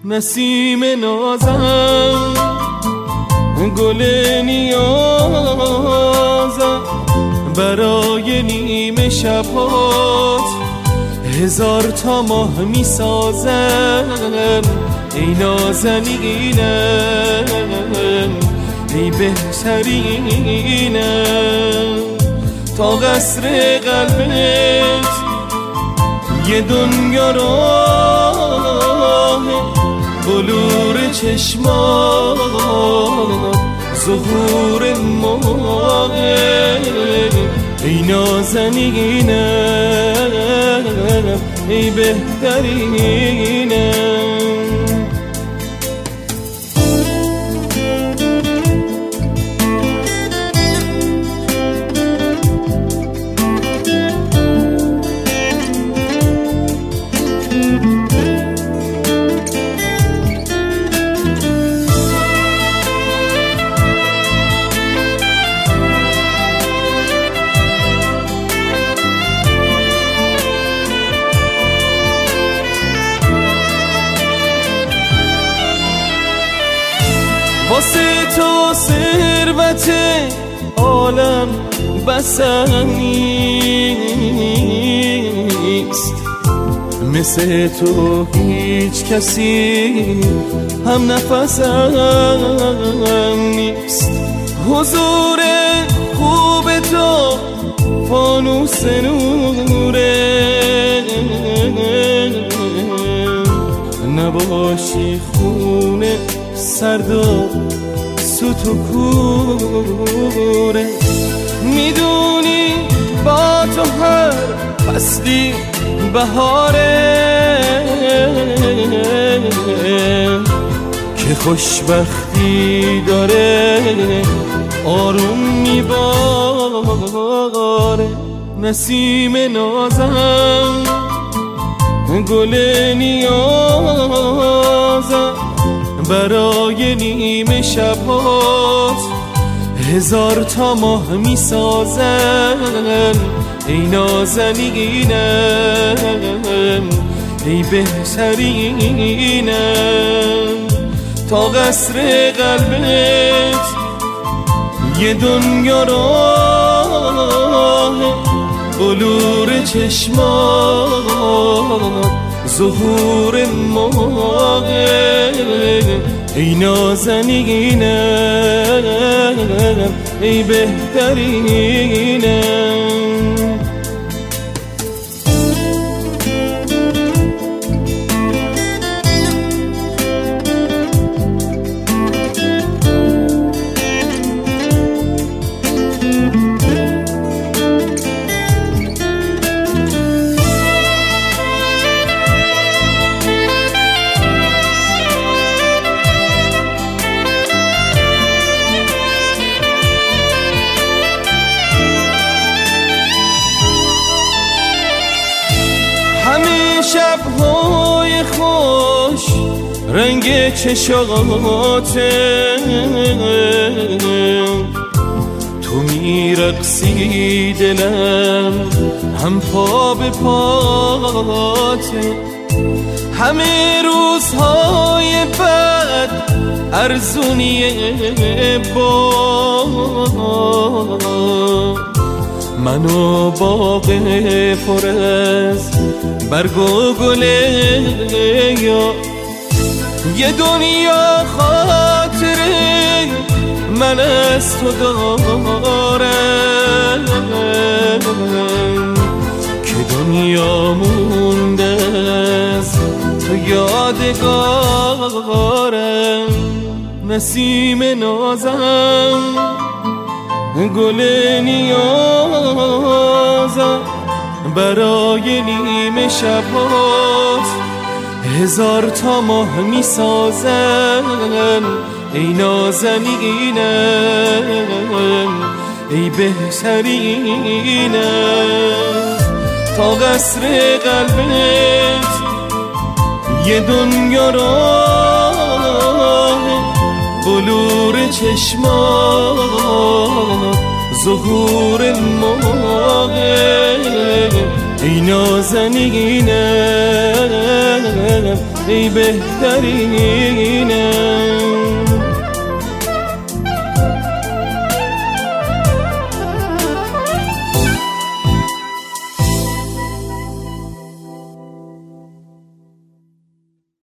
نسیم نازم گل نیازم برای نیمه شبات هزار تا ماه می سازم ای نازنینم ای بهترینم تا قصر قلبت یه دنیا راه بلور چشمات ظهور ماه ای نازنینم ای بهترینم واسه تو ثروت عالم بسم نیست مثل تو هیچ کسی هم نفسم نیست حضور خوب تو فانوس نوره نباشی خونه سرد و سوت و کوره میدونی با تو هر فصلی بهاره که خوشبختی داره آروم میباره نسیم نازم گل نیازم برای نیمه شبات هزار تا ماه می سازم ای نازنینم ای بهترینم تا قصر قلبت یه دنیا راه بلور چشمات ظهور ماه ای نازنینم ای بهترینم شب‌های خوش رنگ چشاته تو میرقصی دلم هم پا به پاته همه روزهای بعد ارزونیه با منو باغ پر از برگ و گله یه دنیا خاطره من از تو دارم که دنیا مونده از تو یادگارم نسیم نازم گل نیازم برای نیمه شبات هزار تا ماه می سازم ای نازنینم ای بهترینم تا قصر قلبت یه دنیا راه بلور چشمات ظهور ماه ای نازنینم ای بهترینه.